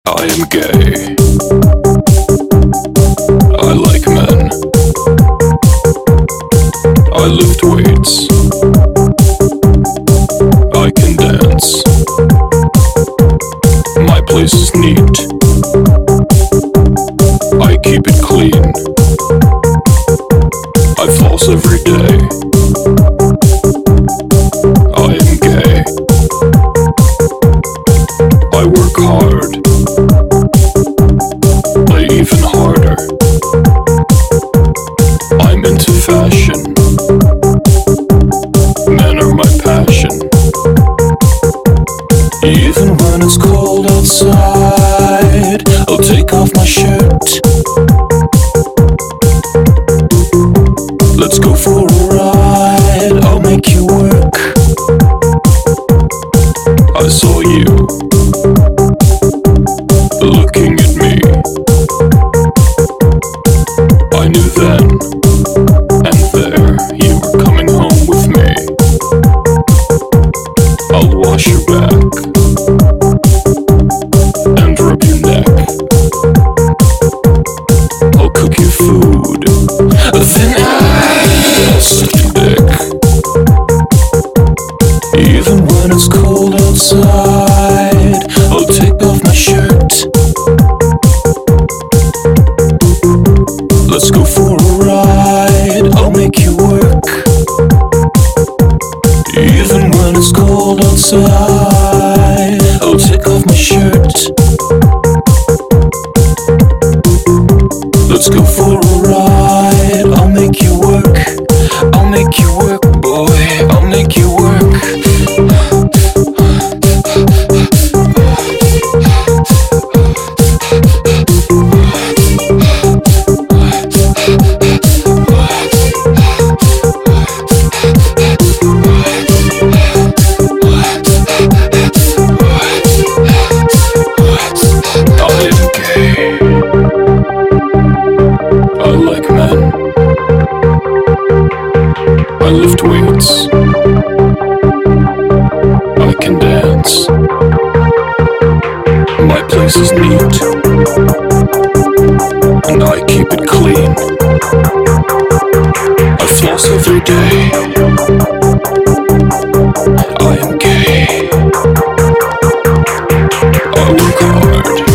I am gay. I like men. I lift weights. I can dance. My place is neat. I keep it clean. I floss every day. I am gay. I work hard. Play even harder. I'm into fashion. Men are my passion. Even when it's cold outside, I'll take off my shirt. Let's go for a ride, I'll make you work. I saw you looking at me. I knew then and there you were coming home with me. I'll wash your back and rub your neck. I'll cook you food, then I'll suck your dick. Even when it's cold outside, I'll take off my shirt. Let's go for a ride, I'll make you work. Even when it's cold outside, I'll take off my shirt. Let's go for a ride, I'll make you work. I'll make you work, boy, I'll make you work. I like men. I lift weights. I can dance. My place is neat, and I keep it clean. I floss every day. I am gay. I work hard.